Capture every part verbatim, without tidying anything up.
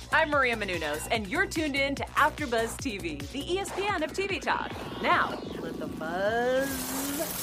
I'm Maria Menounos, and you're tuned in to AfterBuzz T V, the E S P N of T V talk. Now, let the buzz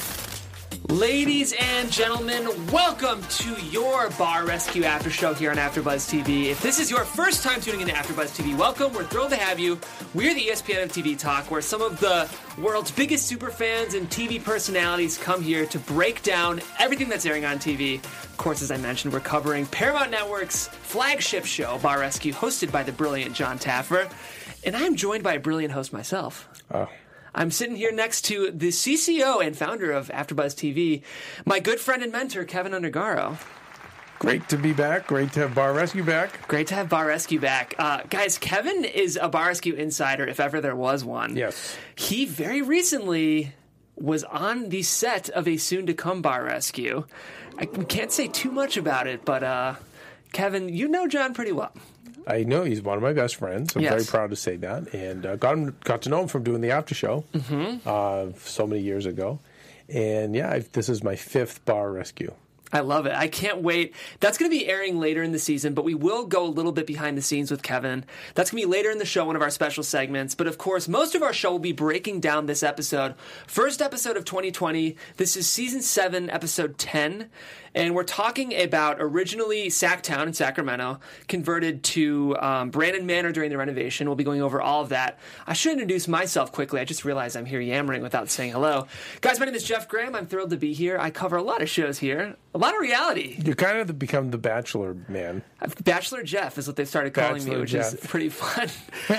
begin. Ladies and gentlemen, welcome to your Bar Rescue After Show here on AfterBuzz T V. If this is your first time tuning into AfterBuzz T V, welcome. We're thrilled to have you. We're the E S P N of T V talk, where some of the world's biggest superfans and T V personalities come here to break down everything that's airing on T V. Of course, as I mentioned, we're covering Paramount Network's flagship show, Bar Rescue, hosted by the brilliant Jon Taffer. And I'm joined by a brilliant host myself. Oh. I'm sitting here next to the C C O and founder of AfterBuzz T V, my good friend and mentor, Kevin Undergaro. Great to be back. Great to have Bar Rescue back. Great to have Bar Rescue back. Uh, guys, Kevin is a Bar Rescue insider, if ever there was one. Yes. He very recently was on the set of a soon-to-come Bar Rescue. I can't say too much about it, but uh, Kevin, you know John pretty well. I know he's one of my best friends. I'm Yes. very proud to say that. And uh, got him, got to know him from doing the after show Mm-hmm. uh, so many years ago. And yeah, I've, this is my fifth Bar Rescue. I love it. I can't wait. That's going to be airing later in the season, but we will go a little bit behind the scenes with Kevin. That's going to be later in the show, one of our special segments. But of course, most of our show will be breaking down this episode. First episode of twenty twenty. This is season seven, episode ten. And we're talking about originally Sacktown in Sacramento, converted to um, Brandon Manor during the renovation. We'll be going over all of that. I should introduce myself quickly. I just realized I'm here yammering without saying hello. Guys, my name is Jeff Graham. I'm thrilled to be here. I cover a lot of shows here, a lot of reality. You kind of become the Bachelor man. Bachelor Jeff is what they've started calling Bachelor me, which Jeff. is pretty fun.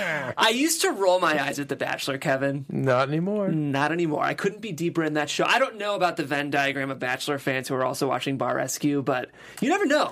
I used to roll my eyes at The Bachelor, Kevin. Not anymore. Not anymore. I couldn't be deeper in that show. I don't know about the Venn diagram of Bachelor fans who are also watching Bar Rescue, but you never know.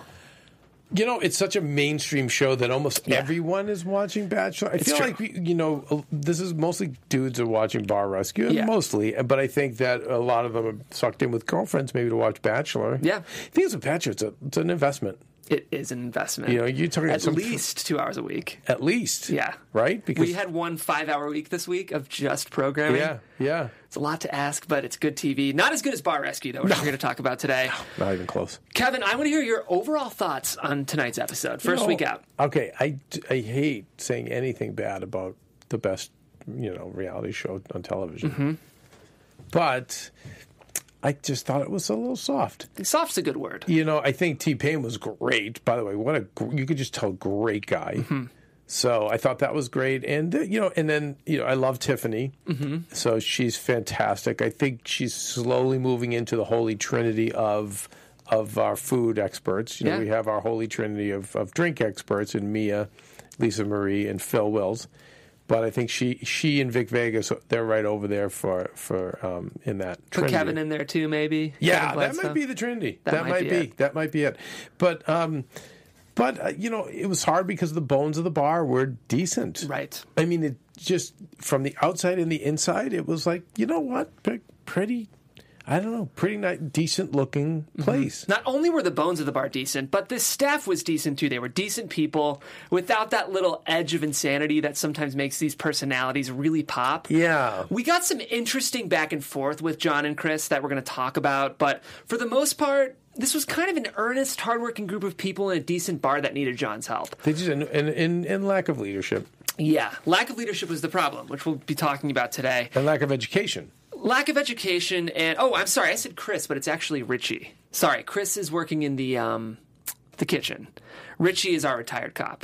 You know, it's such a mainstream show that almost Yeah. everyone is watching Bachelor. I It's feel true. like, we, you know, this is mostly dudes are watching Bar Rescue, Yeah. mostly. But I think that a lot of them are sucked in with girlfriends maybe to watch Bachelor. Yeah. I think it's a Bachelor. It's, a, it's an investment. It is an investment. You know, you're talking at some- least two hours a week. At least. Yeah. Right? We had one five-hour week this week of just programming. Yeah, yeah. It's a lot to ask, but it's good T V. Not as good as Bar Rescue, though, which we're here to talk about today. Not even close. Kevin, I want to hear your overall thoughts on tonight's episode. First You know, week out. Okay, I, I hate saying anything bad about the best, you know, reality show on television. Mm-hmm. But I just thought it was a little soft. Soft's a good word. You know, I think T-Pain was great. By the way, what a gr- you could just tell great guy. Mm-hmm. So I thought that was great, and uh, you know, and then you know, I love Tiffany. Mm-hmm. So she's fantastic. I think she's slowly moving into the holy trinity of of our food experts. You know, Yeah. we have our holy trinity of, of drink experts in Mia, Lisa Marie, and Phil Wills. But I think she she and Vic Vegas, they're right over there for for um, in that Put trinity. Kevin in there too, maybe. Yeah, Kevin that Bledsoe. might be the Trinity. That That, might might, be be. it. That might be it. But um, but uh, you know, it was hard because the bones of the bar were decent. Right. I mean, it just from the outside and the inside, it was like, you know what, Pre- pretty. I don't know, pretty nice, decent looking place. Not only were the bones of the bar decent, but the staff was decent too. They were decent people without that little edge of insanity that sometimes makes these personalities really pop. Yeah. We got some interesting back and forth with John and Chris that we're going to talk about, but for the most part, this was kind of an earnest, hardworking group of people in a decent bar that needed John's help. They just and, and, and, and lack of leadership Yeah, lack of leadership was the problem, which we'll be talking about today. and lack of education. Lack of education and oh, I'm sorry, I said Chris, but it's actually Richie. Sorry, Chris is working in the um, the kitchen. Richie is our retired cop.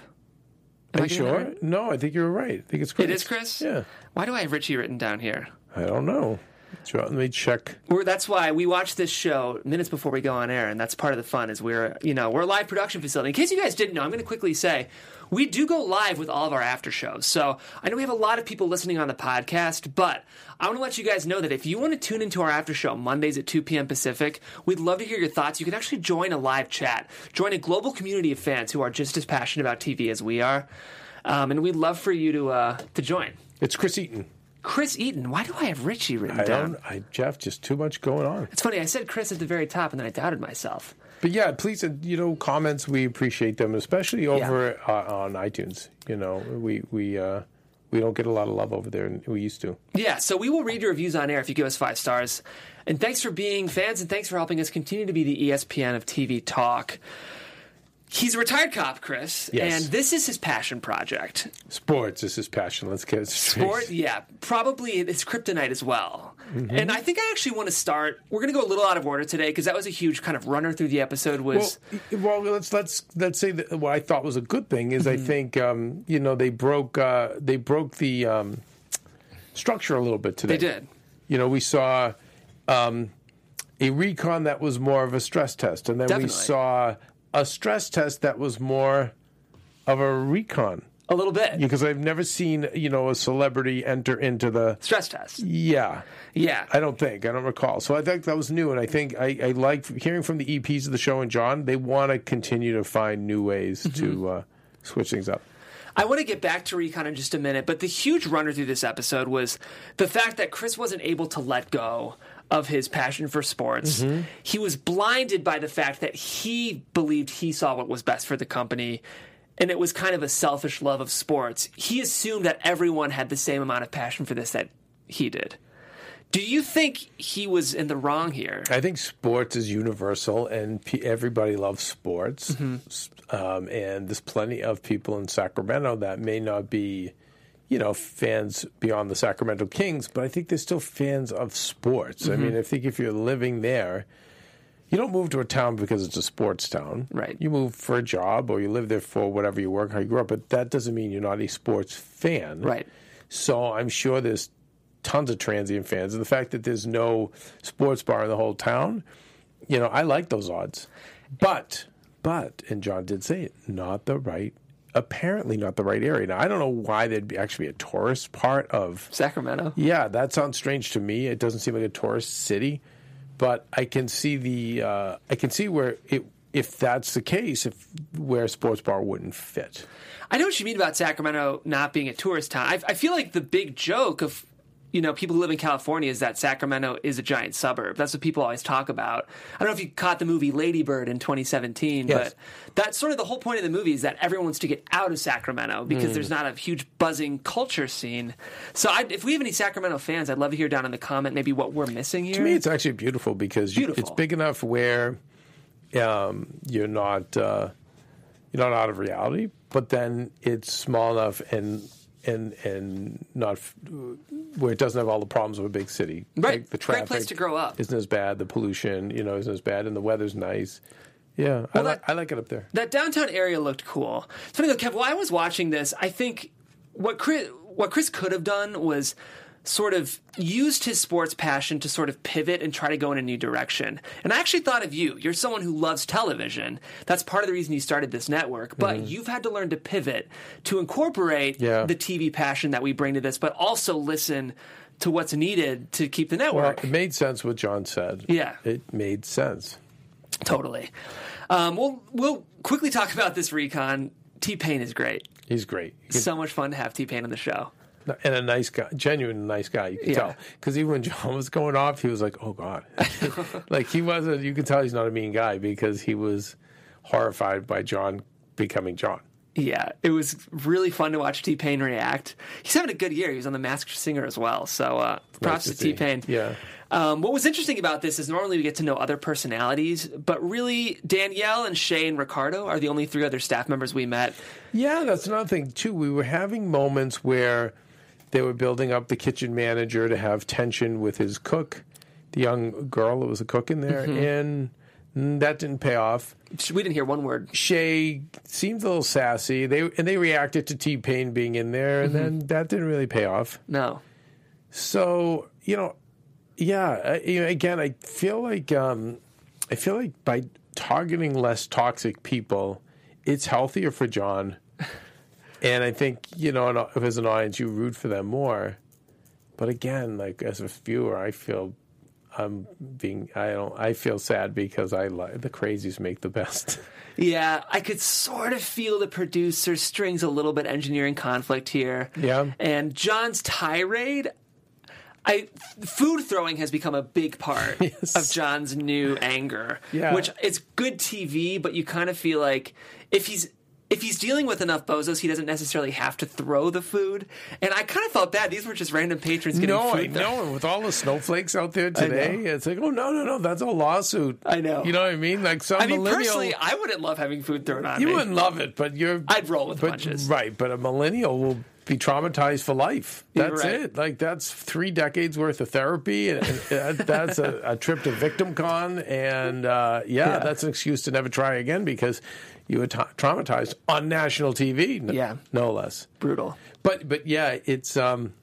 Am Are I you getting that sure? right? No, I think you're right. I think it's Chris. It is Chris? Yeah. Why do I have Richie written down here? I don't know. Sure, let me check. We're, that's why we watch this show minutes before we go on air, and that's part of the fun. Is we're you know we're a live production facility. In case you guys didn't know, I'm going to quickly say we do go live with all of our after shows. So I know we have a lot of people listening on the podcast, but I want to let you guys know that if you want to tune into our after show Mondays at two p.m. Pacific, we'd love to hear your thoughts. You can actually join a live chat, join a global community of fans who are just as passionate about T V as we are, um, and we'd love for you to uh, to join. It's Chris Eaton. Chris Eaton. Why do I have Richie written I down? don't. I Jeff, just too much going on. It's funny. I said Chris at the very top, and then I doubted myself. But yeah, please, uh, you know, comments, we appreciate them, especially over uh, on iTunes. You know, we we uh, we don't get a lot of love over there, and we used to. Yeah, so we will read your reviews on air if you give us five stars. And thanks for being fans, and thanks for helping us continue to be the E S P N of T V talk. He's a retired cop, Chris, Yes. and this is his passion project. Sports is his passion. Let's get it straight. Sport, yeah, probably it's kryptonite as well. Mm-hmm. And I think I actually want to start. We're going to go a little out of order today because that was a huge kind of runner through the episode. Was Well, well, let's let's let's say that what I thought was a good thing is I think um, you know they broke uh, they broke the um, structure a little bit today. They did. You know, we saw um, a recon that was more of a stress test, and then Definitely. we saw a stress test that was more of a recon. a little bit Because I've never seen you know a celebrity enter into the stress test. yeah. Yeah, I don't think. I don't recall. So I think that was new, and I think I, I like hearing from the E Ps of the show and John. They want to continue to find new ways Mm-hmm. to uh, switch things up. I want to get back to Recon in just a minute, but the huge runner through this episode was the fact that Chris wasn't able to let go of his passion for sports. Mm-hmm. He was blinded by the fact that he believed he saw what was best for the company, and it was kind of a selfish love of sports. He assumed that everyone had the same amount of passion for this that he did. Do you think he was in the wrong here? I think sports is universal, and pe- everybody loves sports. Mm-hmm. Um, and there's plenty of people in Sacramento that may not be, you know, fans beyond the Sacramento Kings, but I think they're still fans of sports. Mm-hmm. I mean, I think if you're living there, you don't move to a town because it's a sports town. Right. You move for a job, or you live there for whatever you work, how you grew up, but that doesn't mean you're not a sports fan. Right. So I'm sure there's tons of transient fans. And the fact that there's no sports bar in the whole town, you know, I like those odds. But, but, and John did say it, not the right, apparently not the right area. Now, I don't know why there'd be actually be a tourist part of Sacramento? Yeah, that sounds strange to me. It doesn't seem like a tourist city. But I can see the, uh, I can see where it, if that's the case, if where a sports bar wouldn't fit. I know what you mean about Sacramento not being a tourist town. I, I feel like the big joke of, you know, people who live in California is that Sacramento is a giant suburb. That's what people always talk about. I don't know if you caught the movie Lady Bird in twenty seventeen, Yes. but that's sort of the whole point of the movie is that everyone wants to get out of Sacramento because Mm. there's not a huge buzzing culture scene. So I, if we have any Sacramento fans, I'd love to hear down in the comment maybe what we're missing here. To me, it's actually beautiful because you, Beautiful. it's big enough where um, you're not uh, you're not out of reality, but then it's small enough and and and not f- where it doesn't have all the problems of a big city. Right. Like the Great traffic place to grow up. isn't as bad. The pollution, you know, isn't as bad, and the weather's nice. Yeah, I, Well, li- that- I like it up there. That downtown area looked cool. It's funny though, Kev, while I was watching this, I think what Chris, what Chris could have done was sort of used his sports passion to sort of pivot and try to go in a new direction. And I actually thought of you. You're someone who loves television. That's part of the reason you started this network. But you've had to learn to pivot, to incorporate Yeah. the T V passion that we bring to this, but also listen to what's needed to keep the Well, network. it made sense what John said. Yeah. It made sense. Totally. Um, we'll, we'll quickly talk about this recon. T-Pain is great. He's great. You can- So much fun to have T-Pain on the show. And a nice guy, genuine nice guy. You can Yeah. tell because even when John was going off, he was like, "Oh God," like he wasn't. You can tell he's not a mean guy because he was horrified by John becoming John. Yeah, it was really fun to watch T-Pain react. He's having a good year. He was on The Masked Singer as well. So uh, props to to, see. T-Pain. Yeah. Um, what was interesting about this is normally we get to know other personalities, but really Danielle and Shay and Ricardo are the only three other staff members we met. Yeah, that's another thing too. We were having moments where they were building up the kitchen manager to have tension with his cook, the young girl that was a cook in there, and that didn't pay off. We didn't hear one word. Shay seemed a little sassy. They and they reacted to T-Pain being in there, and then that didn't really pay off. No. So you know, yeah. I, you know, again, I feel like um, I feel like by targeting less toxic people, it's healthier for John. And I think, you know, as an audience, you root for them more. But again, like as a viewer, I feel I'm being, I don't, I feel sad because I like the crazies make the best. Yeah, I could sort of feel the producer strings a little bit engineering conflict here. Yeah. And John's tirade, I food throwing has become a big part Yes. of John's new anger. Yeah. Which it's good T V, but you kind of feel like if he's if he's dealing with enough bozos, he doesn't necessarily have to throw the food. And I kind of felt bad. These were just random patrons getting no, food. I know. And with all the snowflakes out there today, it's like, oh, no, no, no, that's a lawsuit. I know. You know what I mean? Like some I mean, millennial... personally, I wouldn't love having food thrown on You me. wouldn't love it, but you're... I'd roll with but, punches. Right, but a millennial will be traumatized for life. You're That's right. it. Like, that's three decades worth of therapy, and, and that's a, a trip to VictimCon, and uh, yeah, Yeah. that's an excuse to never try again because you were ta- traumatized on national T V, n- Yeah. no less. Brutal. But, but yeah, it's... Um,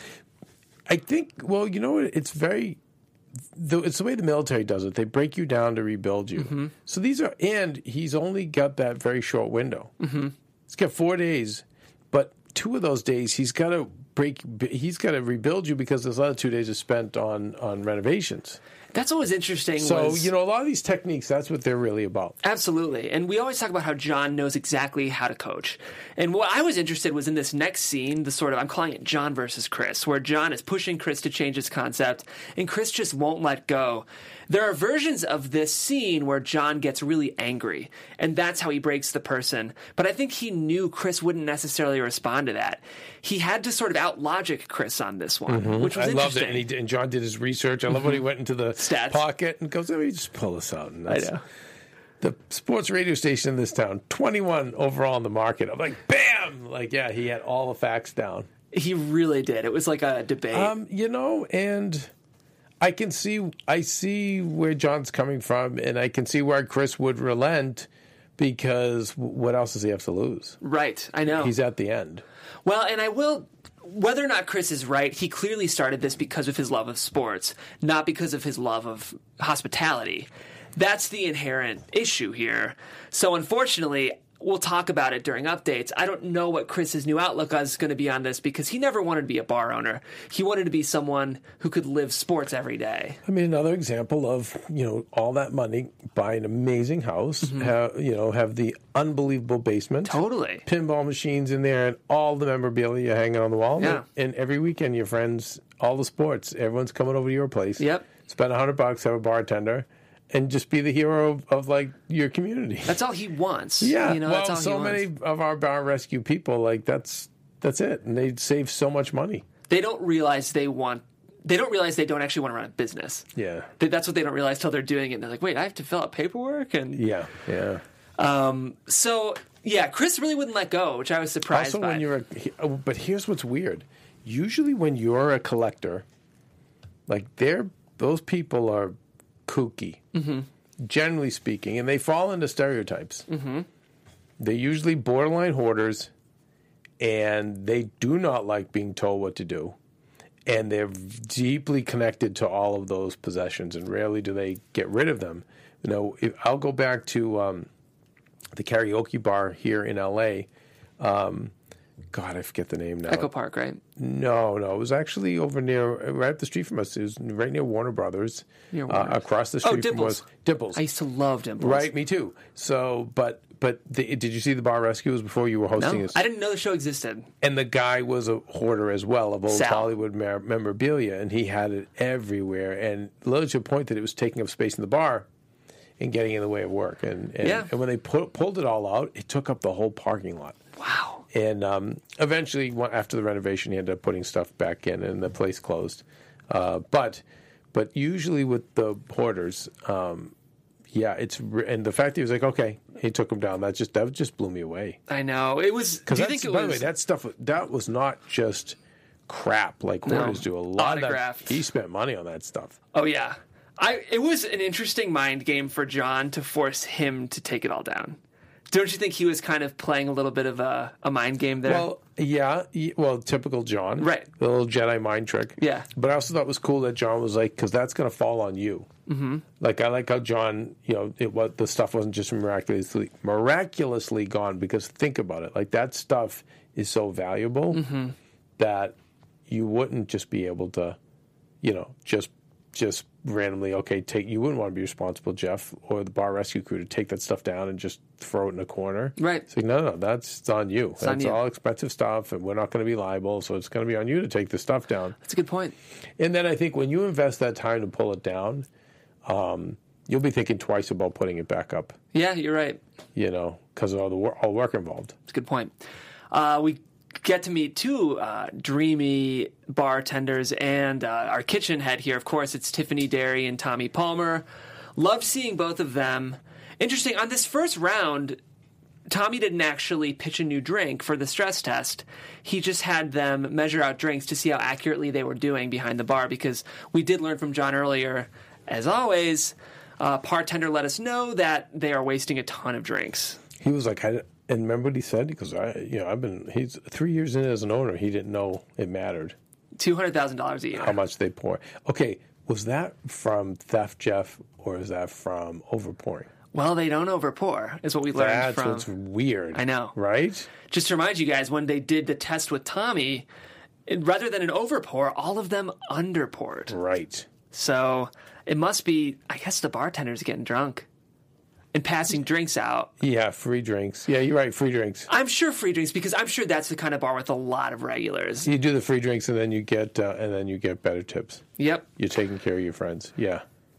I think, well, you know what? It's very... The, it's the way the military does it. They break you down to rebuild you. Mm-hmm. So these are... And he's only got that very short window. Mm-hmm. He's got four days... But two of those days, he's got to break. He's got to rebuild you because those other two days are spent on on renovations. That's what was interesting. So was, you know, a lot of these techniques, that's what they're really about. Absolutely. And we always talk about how John knows exactly how to coach. And what I was interested was in this next scene, the sort of, I'm calling it John versus Chris, where John is pushing Chris to change his concept, and Chris just won't let go. There are versions of this scene where John gets really angry, and that's how he breaks the person. But I think he knew Chris wouldn't necessarily respond to that. He had to sort of out-logic Chris on this one, Mm-hmm. which was I loved interesting. it, and, he did, and John did his research. I love when he went into the Stats. pocket and goes, "Let me just pull this out." And I that's, know. The sports radio station in this town, twenty-one overall in the market. I'm like, bam! Like, yeah, he had all the facts down. He really did. It was like a debate. Um, you know, and I can see, I see where John's coming from, and I can see where Chris would relent because what else does he have to lose? Right, I know. He's at the end. Well, and I will, whether or not Chris is right, he clearly started this because of his love of sports, not because of his love of hospitality. That's the inherent issue here. So unfortunately, we'll talk about it during updates. I don't know what Chris's new outlook is going to be on this because he never wanted to be a bar owner. He wanted to be someone who could live sports every day. I mean, another example of, you know, all that money, buy an amazing house, Mm-hmm. have, you know, have the unbelievable basement. Totally. Pinball machines in there and all the memorabilia hanging on the wall. Yeah. And every weekend, your friends, all the sports, everyone's coming over to your place. Yep. Spend a hundred bucks, have a bartender, and just be the hero of, of like your community. That's all he wants. Yeah, You know, well, that's all so he many wants. of our bar rescue people, like that's that's it, and they save so much money. They don't realize they want, they don't realize they don't actually want to run a business. Yeah, They- That's what they don't realize till they're doing it. And they're like, wait, I have to fill out paperwork? And yeah, yeah. Um, so yeah, Chris really wouldn't let go, which I was surprised Also, by. when you're, a, he- oh, but here's what's weird. Usually, when you're a collector, like they're those people are kooky, mm-hmm. generally speaking, and they fall into stereotypes. Mm-hmm. They're usually borderline hoarders, and they do not like being told what to do. And they're deeply connected to all of those possessions, and rarely do they get rid of them. You know, if, I'll go back to um, the karaoke bar here in L A. Um, God, I forget the name now. Echo Park, right? No, no, it was actually over near, right up the street from us. It was right near Warner Brothers. Near Uh, Warner. across the Oh, street from Dimples. us. Dimples. I used to love Dimples. Right, me too. So, but but the, did you see the Bar Rescues before you were hosting No, this? I didn't know the show existed. And the guy was a hoarder as well of old Sal. Hollywood mer- memorabilia, and he had it everywhere. And literally to the point that it was taking up space in the bar and getting in the way of work. And and, Yeah. and when they pu- pulled it all out, it took up the whole parking lot. Wow. And um, eventually, one- after the renovation, he ended up putting stuff back in, and the place closed. Uh, but but usually with the hoarders, um, yeah, it's re- and the fact that he was like, okay, he took them down. That just that just blew me away. I know. It was. Do Because you think it by was? the way, that stuff that was not just crap like No. hoarders do. A lot of Autographed. that, he spent money on that stuff. Oh yeah. I. It was an interesting mind game for John to force him to take it all down. Don't you think he was kind of playing a little bit of a, a mind game there? Well, yeah, y- well, typical John, Right. The little Jedi mind trick, Yeah. But I also thought it was cool that John was like, because that's going to fall on you. Mm-hmm. Like I like how John, you know, it what the stuff wasn't just miraculously miraculously gone. Because think about it, like that stuff is so valuable Mm-hmm. that you wouldn't just be able to, you know, just just randomly, okay, take. You wouldn't want to be responsible, Jeff, or the bar rescue crew, to take that stuff down and just throw it in a corner. Right. It's like, no, no, that's it's on you. on That's you. all expensive stuff, and we're not going to be liable, so it's going to be on you to take the stuff down. That's a good point. And then I think when you invest that time to pull it down, um, you'll be thinking twice about putting it back up. Yeah, you're right. You know, because of all the wor- all work involved. That's a good point. Uh, we get to meet two uh, dreamy bartenders and uh, our kitchen head here. Of course, it's Tiffany Derry and Tommy Palmer. Loved seeing both of them. Interesting, on this first round, Tommy didn't actually pitch a new drink for the stress test. He just had them measure out drinks to see how accurately they were doing behind the bar, because we did learn from John earlier, as always, uh, bartender let us know that they are wasting a ton of drinks. He was like, I, and remember what he said? Because I, you know, I've been he's three years in as an owner. He didn't know it mattered two hundred thousand dollars a year. How much they pour. Okay, was that from Theft Jeff or is that from overpouring? Well, they don't overpour, is what we learned That's from. what's weird. I know, right? Just to remind you guys, when they did the test with Tommy, it, rather than an overpour, all of them underpoured. Right. So it must be, I guess, the bartenders getting drunk and passing drinks out. Yeah, free drinks. Yeah, you're right, free drinks. I'm sure free drinks, because I'm sure that's the kind of bar with a lot of regulars. You do the free drinks and then you get uh, and then you get better tips. Yep. You're taking care of your friends. Yeah.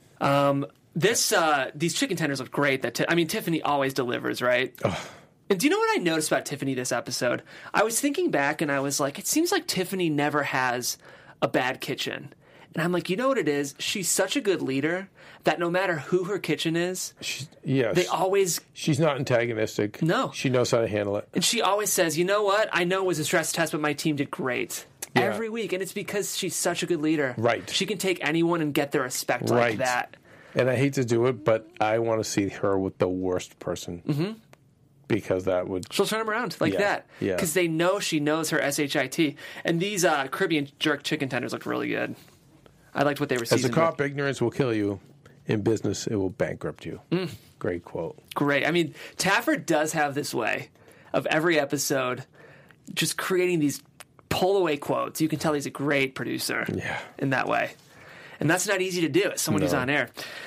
Um, this uh, these chicken tenders look great. That t- I mean, Tiffany always delivers, right? Ugh. And do you know what I noticed about Tiffany this episode? I was thinking back and I was like, it seems like Tiffany never has a bad kitchen. And I'm like, you know what it is? She's such a good leader that no matter who her kitchen is, She's, yes. they always... She's not antagonistic. No. She knows how to handle it. And she always says, you know what? I know it was a stress test, but my team did great. Yeah. Every week. And it's because she's such a good leader. Right. She can take anyone and get their respect Right. like that. And I hate to do it, but I want to see her with the worst person. Mm-hmm. Because that would... She'll turn them around like Yeah, that. yeah. Because they know she knows her S H I T. And these uh, Caribbean jerk chicken tenders look really good. I liked what they were As a seasoned cop, with. ignorance will kill you. In business, it will bankrupt you. Mm. Great quote. Great. I mean, Tafford does have this way of every episode just creating these pull-away quotes. You can tell he's a great producer Yeah. in that way. And that's not easy to do as someone who's No. on air.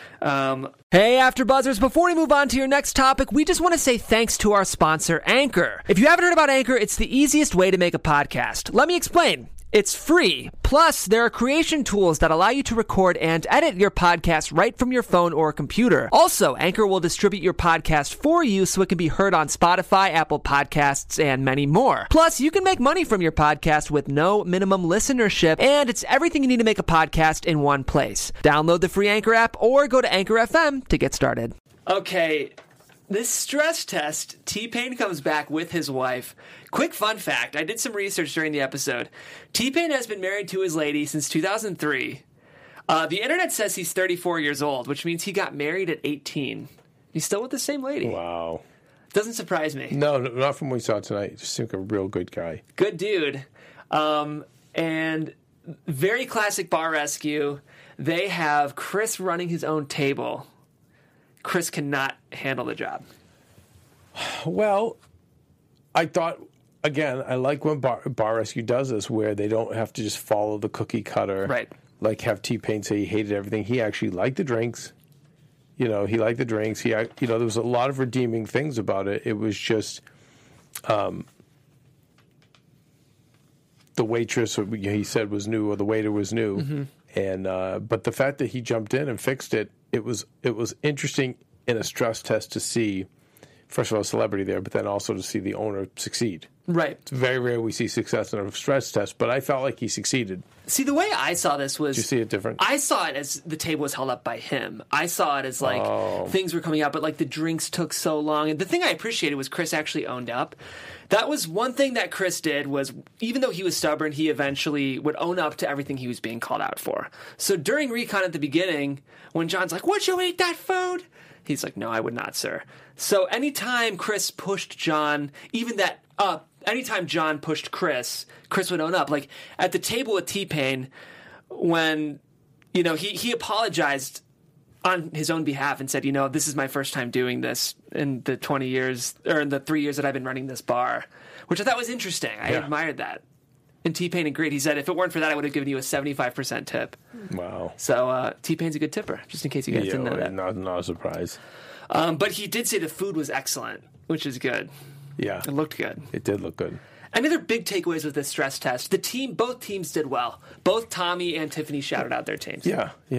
Um, hey, AfterBuzzers, before we move on to your next topic, we just want to say thanks to our sponsor, Anchor. If you haven't heard about Anchor, it's the easiest way to make a podcast. Let me explain. It's free. Plus, there are creation tools that allow you to record and edit your podcast right from your phone or computer. Also, Anchor will distribute your podcast for you so it can be heard on Spotify, Apple Podcasts, and many more. Plus, you can make money from your podcast with no minimum listenership, and it's everything you need to make a podcast in one place. Download the free Anchor app or go to Anchor F M to get started. Okay. This stress test, T-Pain comes back with his wife. Quick fun fact, I did some research during the episode. T-Pain has been married to his lady since two thousand three. Uh, the internet says he's thirty-four years old, which means he got married at eighteen. He's still with the same lady. Wow. Doesn't surprise me. No, no, not from what we saw tonight. Just seemed like a real good guy. Good dude. Um, and very classic bar rescue. They have Chris running his own table. Chris cannot handle the job. Well, I thought, again, I like when Bar, Bar Rescue does this, where they don't have to just follow the cookie cutter. Right. Like have T-Pain say he hated everything. He actually liked the drinks. You know, he liked the drinks. He, you know, there was a lot of redeeming things about it. It was just, um, the waitress, he said, was new, or the waiter was new. Mm-hmm. And uh, but the fact that he jumped in and fixed it, it was it was interesting in a stress test to see, first of all, a celebrity there, but then also to see the owner succeed. Right. It's very rare we see success in a stress test, but I felt like he succeeded. See, the way I saw this was... Did you see it different? I saw it as the table was held up by him. I saw it as, like, Oh. things were coming out, but, like, the drinks took so long. And the thing I appreciated was Chris actually owned up. That was one thing that Chris did was, even though he was stubborn, he eventually would own up to everything he was being called out for. So during recon at the beginning, when John's like, would you eat that food? He's like, no, I would not, sir. So anytime Chris pushed John, even that up, anytime John pushed Chris, Chris would own up. Like, at the table with T-Pain, when, you know, he, he apologized on his own behalf and said, you know, this is my first time doing this in the twenty years, or in the three years that I've been running this bar, which I thought was interesting. I Yeah. admired that. And T-Pain agreed. He said, if it weren't for that, I would have given you a seventy-five percent tip. Wow. So uh, T-Pain's a good tipper, just in case you guys Yeah, didn't know that. not, not a surprise. Um, but he did say the food was excellent, which is good. Yeah. It looked good. It did look good. Any other big takeaways with this stress test? The team, both teams did well. Both Tommy and Tiffany shouted out their teams. Yeah, yeah.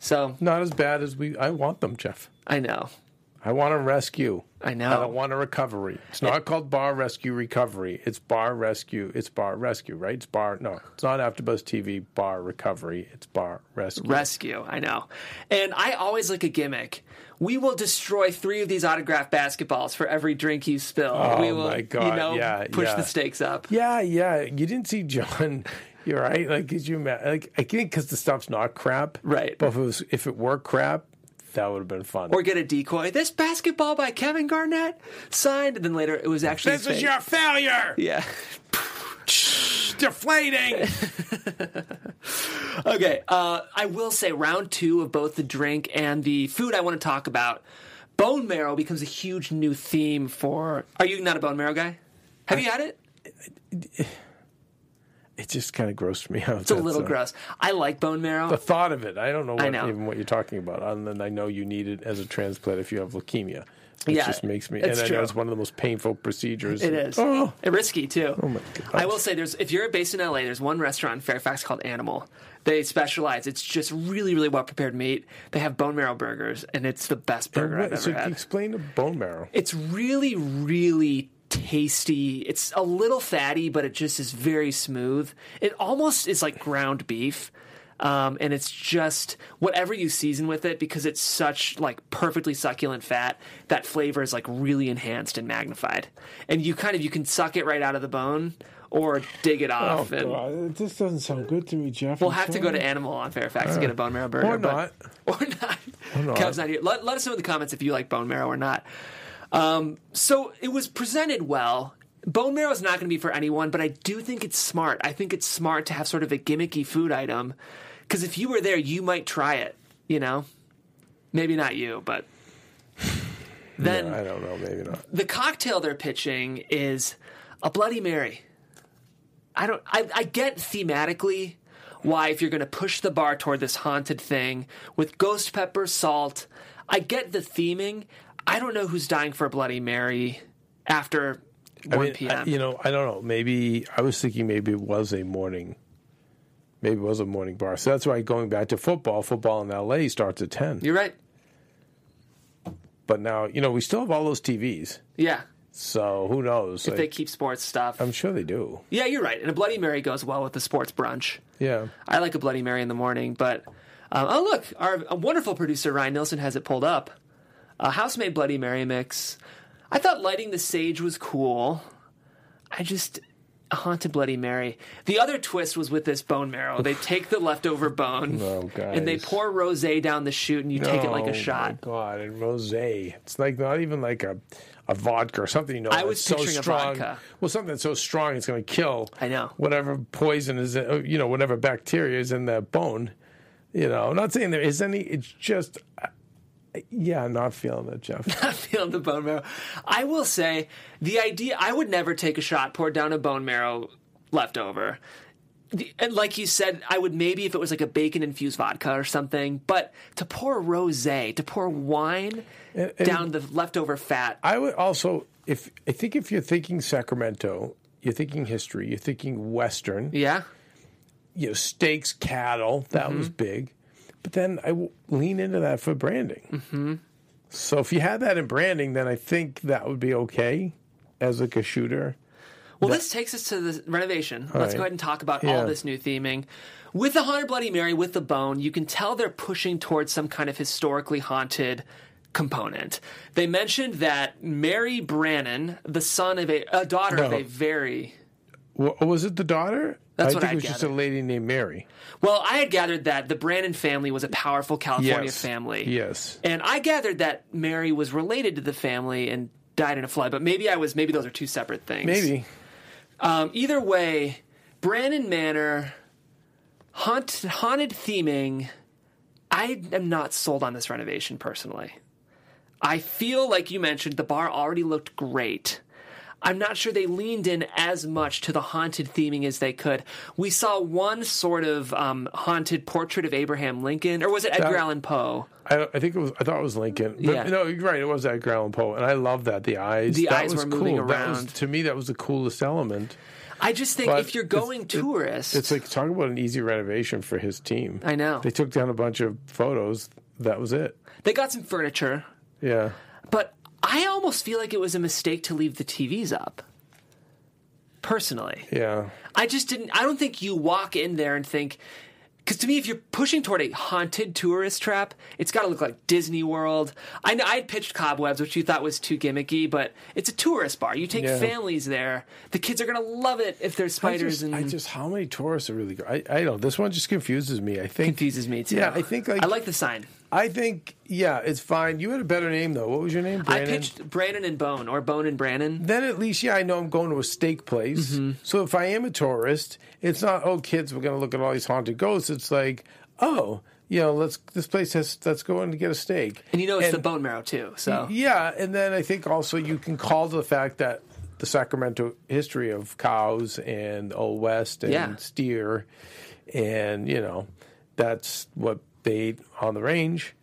So Not as bad as we. I want them, Jeff. I know. I want a rescue. I know. I don't want a recovery. It's not called bar rescue recovery. It's bar rescue. It's bar rescue, right? It's bar. No, it's not AfterBuzz T V bar recovery. It's bar rescue. Rescue, I know. And I always like a gimmick. We will destroy three of these autographed basketballs for every drink you spill. Oh, we will, my God. you know, Yeah, push yeah. the stakes up. Yeah, yeah. You didn't see John. You're right. Like, could you imagine? Like, I think because the stuff's not crap. Right. But if it was, if it were crap, that would have been fun. Or get a decoy. This basketball by Kevin Garnett signed, and then later it was actually this is fake. your failure. Yeah. Deflating. Okay, uh, I will say round two of both the drink and the food I want to talk about, bone marrow becomes a huge new theme for... Are you not a bone marrow guy? Have I, you had it? It just kind of grossed me out. It's a little gross. I like bone marrow. The thought of it. I don't know, what, I know. even what you're talking about. Other than I know you need it as a transplant if you have leukemia. It Yeah, just makes me... it's And I true. know it's one of the most painful procedures. It is. Oh, And risky, too. oh my God. I will say, there's if you're based in L A, there's one restaurant in Fairfax called Animal. They specialize. It's just really, really well-prepared meat. They have bone marrow burgers, and it's the best burger And I've what- ever so had. explain the bone marrow. It's really, really tasty. It's a little fatty, but it just is very smooth. It almost is like ground beef. Um, and it's just whatever you season with it, because it's such like perfectly succulent fat, that flavor is like really enhanced and magnified. And you kind of, you can suck it right out of the bone or dig it Oh, off. and God. This doesn't sound good to me, Jeff. We'll I'm have to sorry. go to Animal on Fairfax to get a bone marrow burger. Or but- not. Or not. Or not. Kev's not here. Let, let us know in the comments if you like bone marrow or not. Um, so it was presented well. Bone marrow is not going to be for anyone, but I do think it's smart. I think it's smart to have sort of a gimmicky food item, because if you were there, you might try it, you know? Maybe not you, but... Then Yeah, I don't know. Maybe not. the cocktail they're pitching is a Bloody Mary. I don't. I, I get thematically why, if you're going to push the bar toward this haunted thing with ghost pepper, salt, I get the theming. I don't know who's dying for a Bloody Mary after I one mean, p.m. I- you know, I don't know. Maybe I was thinking maybe it was a morning. Maybe it was a morning bar. So that's why going back to football, football in L A starts at ten. You're right. But now, you know, we still have all those T Vs. Yeah. So who knows? If Like, they keep sports stuff. I'm sure they do. Yeah, you're right. And a Bloody Mary goes well with the sports brunch. Yeah. I like a Bloody Mary in the morning, but um, oh look, our a wonderful producer Ryan Nilsson has it pulled up. A house-made Bloody Mary mix. I thought lighting the sage was cool. I just a haunted Bloody Mary. The other twist was with this bone marrow. They take the leftover bone Oh, guys. and they pour rosé down the chute, and you take it like Oh, a shot. my God, and rosé. It's like not even like a, a vodka or something. You know, I was that's so picturing a strong. vodka. Well, something that's so strong it's going to kill. I know. Whatever poison is, in, you know, whatever bacteria is in that bone. You know, I'm not saying there is any. It's just, uh, yeah, I'm not feeling it, Jeff. Not feeling the bone marrow. I will say the idea. I would never take a shot poured down a bone marrow leftover. The, and like you said, I would maybe if it was like a bacon infused vodka or something. But to pour rosé, to pour wine And- and- down the leftover fat. I would also, if I think if you're thinking Sacramento, you're thinking history, you're thinking Western, Yeah. you know, steaks, cattle, that Mm-hmm. was big. But then I w- lean into that for branding. Mm-hmm. So if you had that in branding, then I think that would be okay as like a shooter. Well, this takes us to the renovation. Let's right. go ahead and talk about Yeah. all this new theming. With the Haunted Bloody Mary, with the bone, you can tell they're pushing towards some kind of historically haunted component. They mentioned that Mary Brannon, the son of a, a daughter of No. a very... W- was it the daughter? That's I what think I it was just a gathered. lady named Mary. Well, I had gathered that the Brannon family was a powerful California Yes. family. Yes. And I gathered that Mary was related to the family and died in a flood, but maybe I was, maybe those are two separate things. Maybe. Um, either way, Brannon Manor, haunt, haunted theming, I am not sold on this renovation personally. I feel like you mentioned the bar already looked great. I'm not sure they leaned in as much to the haunted theming as they could. We saw one sort of um, haunted portrait of Abraham Lincoln, or was it Edgar That- Allan Poe? I, I think it was. I thought it was Lincoln. But, Yeah. No, you're right. It was Edgar Allan Poe, and I love that the eyes. The that eyes was were moving cool. That was, around. to me, that was the coolest element. I just think But if you're it's- going it- tourist, It's like talk about an easy renovation for his team. I know. They took down a bunch of photos. That was it. they got some furniture, Yeah. but I almost feel like it was a mistake to leave the T Vs up. Personally. Yeah. I just didn't. I don't think you walk in there and think. Because to me, if you're pushing toward a haunted tourist trap, it's got to look like Disney World. I know I had pitched Cobwebs, which you thought was too gimmicky, but it's a tourist bar. You take Yeah. families there. The kids are going to love it if there's spiders I just, and I just how many tourists are really? Go- I I don't. This one just confuses me. I think confuses me too. Yeah, I think like I like the sign. I think yeah, it's fine. You had a better name though. What was your name? I Brandon? pitched Brandon and Bone, or Bone and Brannon. Then at least yeah, I know I'm going to a steak place. Mm-hmm. So if I am a tourist, it's not oh kids, we're going to look at all these haunted ghosts. It's like oh, you know, let's this place has let's go in and get a steak. And you know it's And- the bone marrow too. So Yeah, and then I think also you can call to the fact that the Sacramento history of cows and Old West and Yeah. steer, and you know that's what they ate on the range.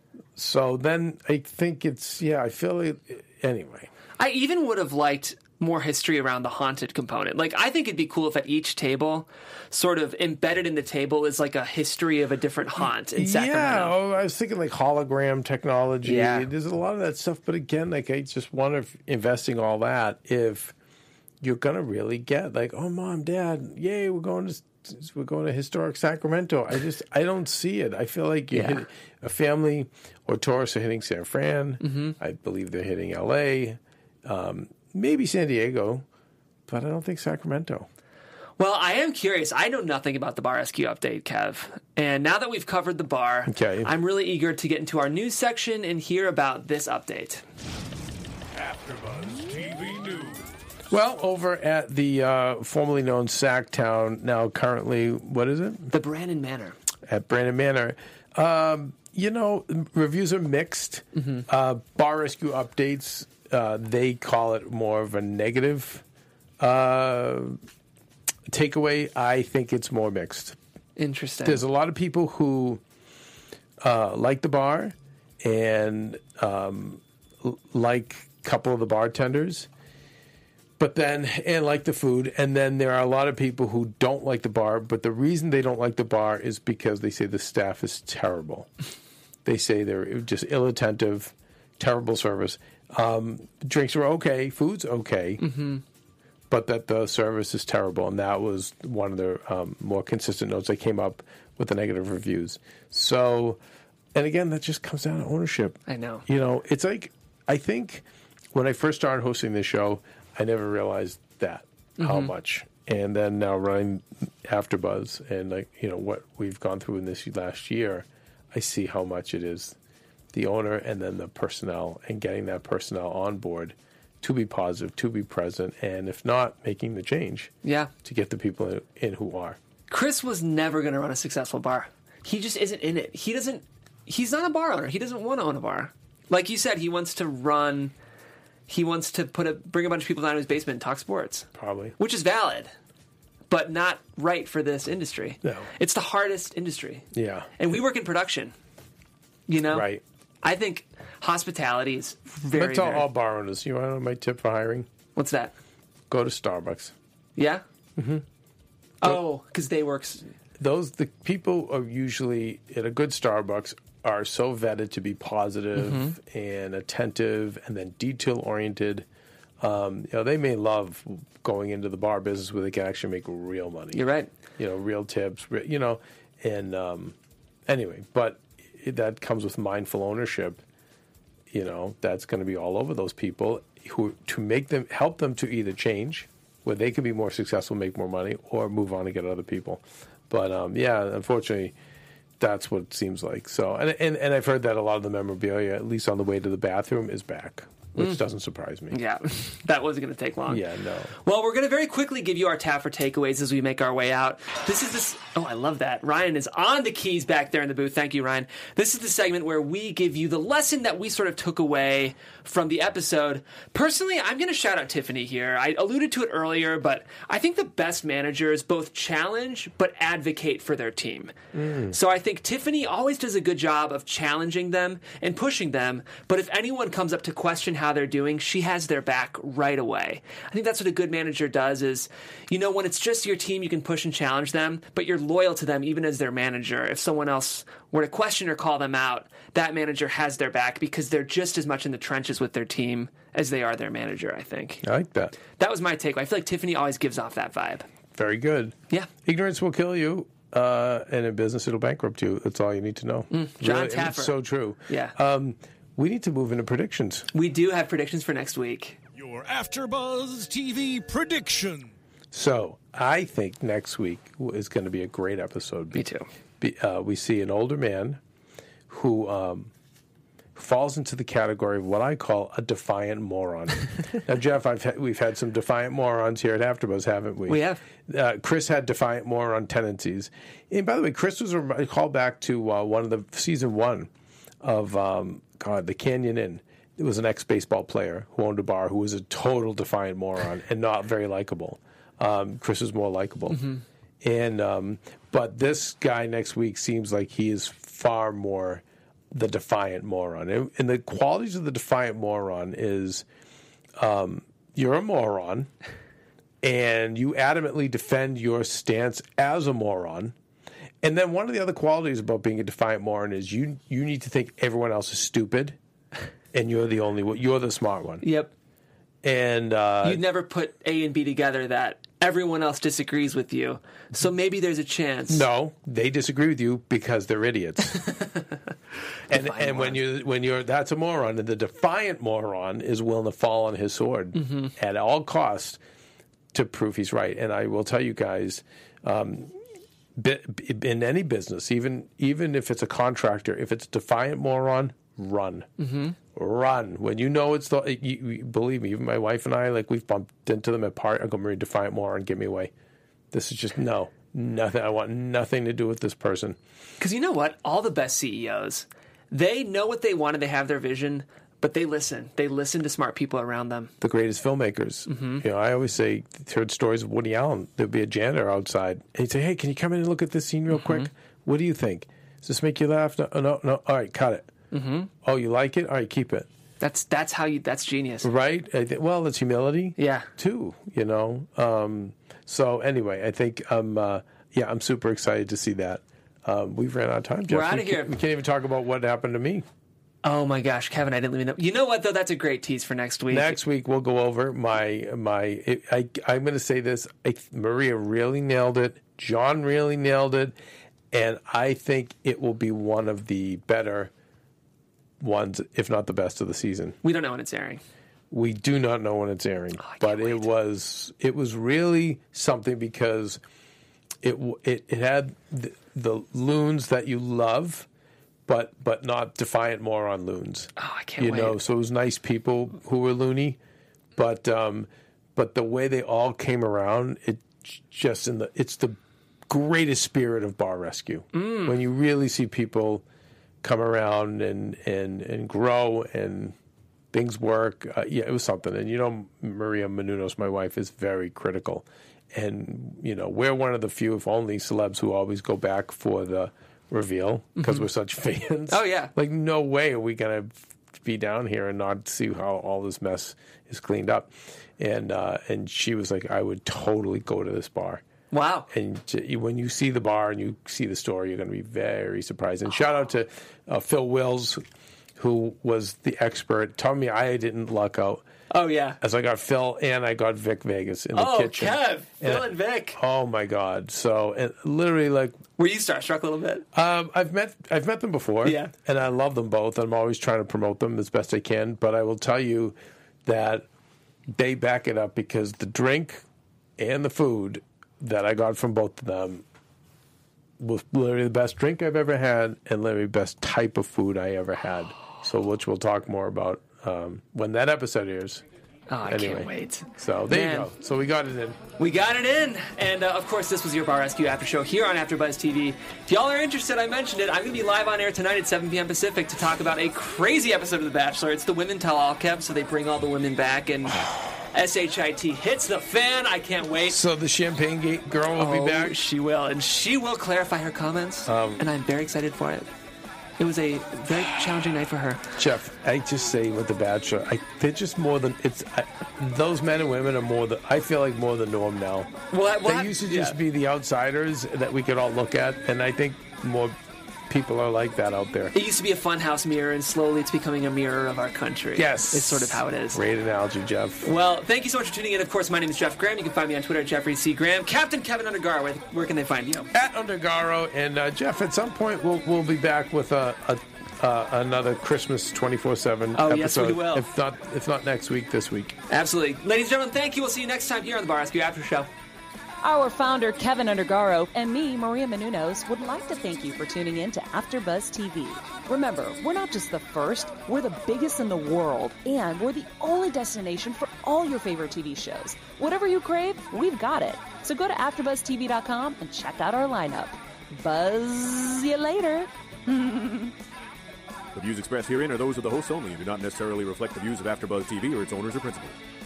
So then I think it's yeah. I feel it anyway. I even would have liked more history around the haunted component. Like, I think it'd be cool if at each table, sort of embedded in the table, is like a history of a different haunt in Sacramento. Yeah, oh, I was thinking like hologram technology. Yeah. There's a lot of that stuff, but again, like I just wonder if investing all that if you're gonna really get like, oh, mom, dad, yay, we're going to we're going to historic Sacramento. I just I don't see it. I feel like you Yeah. hit a family or tourists are hitting San Fran. Mm-hmm. I believe they're hitting L A, um, maybe San Diego, but I don't think Sacramento. Well, I am curious. I know nothing about the Bar S Q update, Kev. And now that we've covered the bar, Okay. I'm really eager to get into our news section and hear about this update. AfterBuzz T V News. Well, over at the uh, formerly known Sacktown, now currently, what is it? The Brannon Manor. At Brandon Manor. Um, you know, reviews are mixed. Mm-hmm. Uh, Bar Rescue updates, uh, they call it more of a negative uh, takeaway. I think it's more mixed. Interesting. There's a lot of people who uh, like the bar and um, l- like a couple of the bartenders. But then, and like the food, and then there are a lot of people who don't like the bar, but the reason they don't like the bar is because they say the staff is terrible. They say they're just ill-attentive, terrible service. Um, drinks are okay, food's okay, Mm-hmm. but that the service is terrible, and that was one of the um, more consistent notes that came up with the negative reviews. So, and again, that just comes down to ownership. I know. You know, it's like, I think when I first started hosting this show, I never realized that, how much. And then now running AfterBuzz and like, you know, what we've gone through in this last year, I see how much it is the owner and then the personnel and getting that personnel on board to be positive, to be present, and if not, making the change Yeah. to get the people in, in who are. Chris was never going to run a successful bar. He just isn't in it. He doesn't, he's not a bar owner. He doesn't want to own a bar. Like you said, he wants to run, he wants to put a, bring a bunch of people down to his basement and talk sports, Probably. which is valid, but not right for this industry. No. It's the hardest industry. Yeah. And we work in production, you know? Right. I think hospitality is very, But tell very- all bar owners, you want to know my tip for hiring? what's that? Go to Starbucks. Yeah? Mm-hmm. Oh, because they work, s- Those the people are usually at a good Starbucks are so vetted to be positive Mm-hmm. and attentive and then detail oriented. Um, you know, they may love going into the bar business where they can actually make real money. you're right. You know, real tips. re- You know, and um, anyway, but it, that comes with mindful ownership. You know, that's going to be all over those people who to make them help them to either change where they can be more successful, make more money, or move on and get other people. But um, yeah, unfortunately, that's what it seems like. So, and, and and I've heard that a lot of the memorabilia, at least on the way to the bathroom, is back. which mm. doesn't surprise me. Yeah, that wasn't going to take long. Yeah, no. Well, we're going to very quickly give you our tap for takeaways as we make our way out. This is this. Oh, I love that. Ryan is on the keys back there in the booth. Thank you, Ryan. This is the segment where we give you the lesson that we sort of took away from the episode. Personally, I'm going to shout out Tiffany here. I alluded to it earlier, but I think the best managers both challenge but advocate for their team. Mm. So I think Tiffany always does a good job of challenging them and pushing them, but if anyone comes up to question how they're doing, she has their back right away. I think that's what a good manager does is, you know, when it's just your team, you can push and challenge them, but you're loyal to them even as their manager. If someone else were to question or call them out, that manager has their back because they're just as much in the trenches with their team as they are their manager, I think. I like that. That was my takeaway. I feel like Tiffany always gives off that vibe. Very good. Yeah. Ignorance will kill you, uh, and in business it'll bankrupt you. That's all you need to know. Mm, John really, Taffer. It's so true. Yeah. Um, we need to move into predictions. We do have predictions for next week. Your AfterBuzz T V prediction. So I think next week is going to be a great episode. Me too. Be, uh, we see an older man who um, falls into the category of what I call a defiant moron. Now, Jeff, I've ha- we've had some defiant morons here at AfterBuzz, haven't we? We have. Uh, Chris had defiant moron tendencies. And by the way, Chris was a callback to uh, one of the season one of um, God, the Canyon Inn. It was an ex-baseball player who owned a bar who was a total defiant moron and not very likable. Um, Chris was more likable. Mm-hmm. And um, but this guy next week seems like he is far more the defiant moron. And, and the qualities of the defiant moron is um, you're a moron and you adamantly defend your stance as a moron. And then one of the other qualities about being a defiant moron is you you need to think everyone else is stupid and you're the only one. You're the smart one. Yep. And uh, you'd never put A and B together that everyone else disagrees with you. So maybe there's a chance. No, they disagree with you because they're idiots. and and when you when you're that's a moron, and the defiant moron is willing to fall on his sword mm-hmm. at all costs to prove he's right. And I will tell you guys, um, in any business, even even if it's a contractor, if it's a defiant moron, run. Mm-hmm. Run. When you know it's the, you, you, believe me, even my wife and I, like we've bumped into them at part. I go, Marie, defiant moron, get me away. This is just, no, nothing. I want nothing to do with this person. Because you know what? All the best C E Os, they know what they want and they have their vision, but they listen. They listen to smart people around them. The greatest filmmakers. Mm-hmm. You know, I always say, heard stories of Woody Allen. There'd be a janitor outside, and he'd say, hey, can you come in and look at this scene real mm-hmm. quick? What do you think? Does this make you laugh? No, no, no. All right, cut it. Mm-hmm. Oh, you like it? All right, keep it. That's that's how you. That's genius, right? I th- well, it's humility, yeah, too. You know. Um, so anyway, I think um, uh, yeah, I'm super excited to see that. Um, we've ran out of time, Jeff. We're out of we here. Can't, we can't even talk about what happened to me. Oh my gosh, Kevin, I didn't even know. You know what though? That's a great tease for next week. Next week we'll go over my my. It, I I'm going to say this. I, Maria really nailed it. John really nailed it, and I think it will be one of the better ones, if not the best of the season. We don't know when it's airing. We do not know when it's airing, oh, but wait. it was it was really something because it it, it had the, the loons that you love, but but not defiant moron loons. Oh, I can't you wait. You know, so it was nice people who were loony, but um, but the way they all came around, it just in the it's the greatest spirit of bar rescue mm. when you really see people come around and, and, and grow and things work. Uh, yeah, it was something. And, you know, Maria Menounos, my wife, is very critical. And, you know, we're one of the few, if only, celebs who always go back for the reveal because mm-hmm. we're such fans. Oh, yeah. Like, no way are we going to be down here and not see how all this mess is cleaned up. And uh, and she was like, I would totally go to this bar. Wow. And when you see the bar and you see the story, you're going to be very surprised. And shout out to uh, Phil Wills, who was the expert. Tell me I didn't luck out. Oh, yeah. As I got Phil and I got Vic Vegas in the oh, kitchen. Oh, Kev. And, Phil and Vic. Oh, my God. So, and literally, like... Were you starstruck a little bit? Um, I've met I've met them before. Yeah. And I love them both. I'm always trying to promote them as best I can. But I will tell you that they back it up because the drink and the food that I got from both of them was literally the best drink I've ever had and literally the best type of food I ever had. So, which we'll talk more about um, when that episode airs. Oh, I Anyway. can't wait. So there Man. you go. So we got it in. We got it in. And, uh, of course, this was your Bar Rescue After Show here on AfterBuzz T V. If y'all are interested, I mentioned it. I'm going to be live on air tonight at seven p.m. Pacific to talk about a crazy episode of The Bachelor. It's the Women Tell All Kev, so they bring all the women back, and S H I T hits the fan. I can't wait. So the Champagne Gate girl will Oh, be back. she will. And she will clarify her comments, Um, and I'm very excited for it. It was a very challenging night for her. Jeff, I just say with The Bachelor, I, they're just more than it's. I, those men and women are more than I feel like more the norm now. Well, well, they used to just yeah. be the outsiders that we could all look at, and I think more people are like that out there. It used to be a funhouse mirror, and slowly it's becoming a mirror of our country. Yes, It's sort of how it is. Great analogy, Jeff. Well, thank you so much for tuning in. Of course, my name is Jeff Graham. You can find me on Twitter at Jeffrey C. Graham. Captain Kevin Undergar, where, where can they find you? At Undergaro, and uh, Jeff, at some point we'll we'll be back with a. a Uh, another Christmas twenty-four seven Oh, episode. yes, we will. If not, if not next week, this week. Absolutely. Ladies and gentlemen, thank you. We'll see you next time here on the Bar Rescue After Show. Our founder, Kevin Undergaro, and me, Maria Menounos, would like to thank you for tuning in to AfterBuzz T V. Remember, we're not just the first, we're the biggest in the world, and we're the only destination for all your favorite T V shows. Whatever you crave, we've got it. So go to after buzz t v dot com and check out our lineup. Buzz you later. The views expressed herein are those of the hosts only and do not necessarily reflect the views of AfterBuzz T V or its owners or principals.